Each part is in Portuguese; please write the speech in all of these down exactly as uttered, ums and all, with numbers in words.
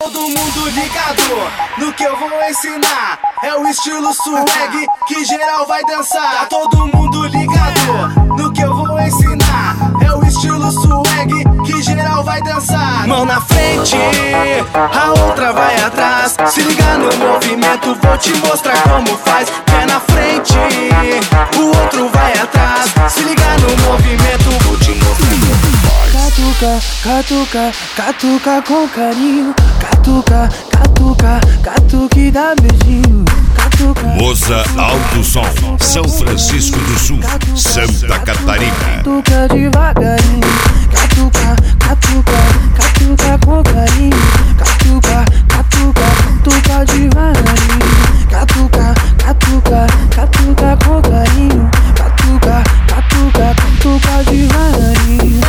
todo mundo ligado no que eu vou ensinar. É o estilo swag que geral vai dançar. Tá todo mundo ligado no que eu vou ensinar. É o estilo swag que geral vai dançar. Mão na frente, a outra vai atrás. Se liga no movimento, vou te mostrar como faz. Pé na frente, o outro vai atrás. Se liga no movimento, vou te mostrar como faz. Catuca, catuca, catuca com carinho. Catuca, catuca, catuque dá beijinho. Catuca. Moza Alto Som, São Francisco do Sul, Santa Catarina. Catuca devagarinho. Catuca, catuca, catuca com carinho. Catuca, catuca, catuca devagarinho. Catuca, catuca, catuca com carinho. Catuca, catuca, catuca devagarinho.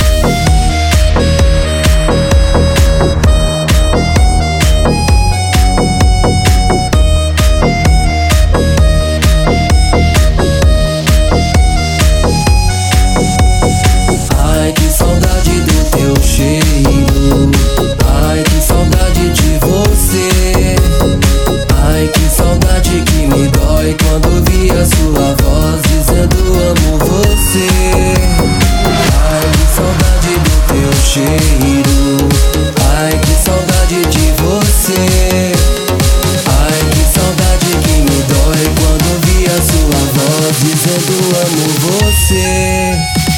Ai, que saudade do teu cheiro. Ai, que saudade de você. Ai, que saudade que me dói quando vi a sua voz dizendo amo você. Ai, que saudade do teu cheiro. Ai, que saudade de você. Ai, que saudade que me dói quando vi a sua voz dizendo amo você.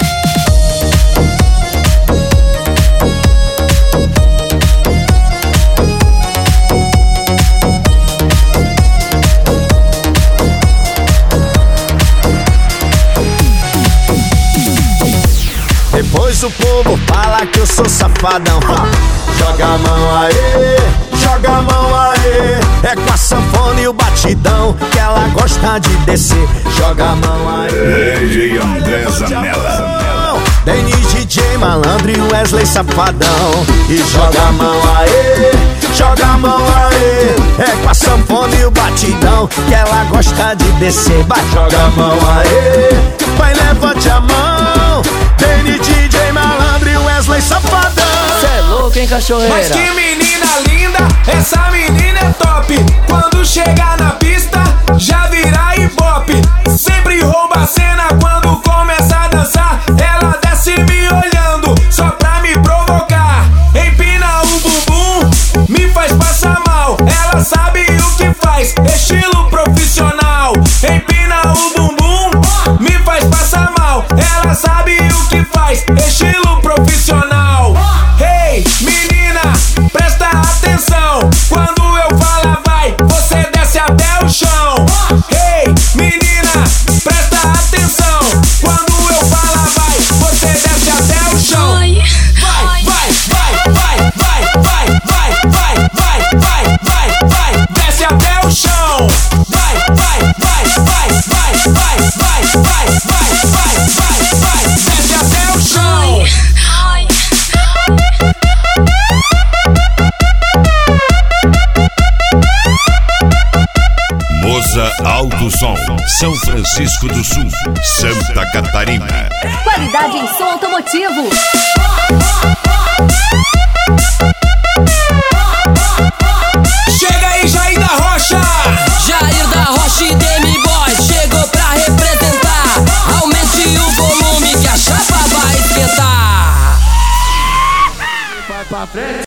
Depois o povo fala que eu sou safadão. Joga a mão aí, joga a mão aí. É com a sanfona e o batidão que ela gosta de descer. Joga a mão aí. D J André Zanella. Denis, D J Malandro e Wesley Safadão. E joga a mão aí, joga a mão aí. É com a sanfona e o batidão que ela gosta de descer. Vai, joga a mão aí, vai, levante a mão. Denis, D J Malandro e Wesley Safadão. Cê é louco, hein, cachorreira? Mas que menina linda, essa menina é top. Quando chegar na pista, já vira ibope. Sempre rouba a cena quando começa a dançar. Ela desce me olhando, só pra me provocar. Empina o bumbum, me faz passar mal. Ela sabe o que faz, estilo profissional. Empina o bumbum, me faz passar mal. Ela sabe o que faz, estilo profissional. Hey, menina, presta atenção. Quando eu falar vai, você desce até o chão. Hey, menina, presta atenção. Quando eu falar vai, você desce até o chão. Vai, vai, vai, vai, vai, vai, vai, vai, vai, vai, vai, vai, desce até o chão. Vai, vai, vai, vai, vai, vai, vai, vai, vai, vai, vai, vai, desce até o chão. Moza Alto Som, São Francisco do Sul, Santa Catarina. Qualidade em som automotivo.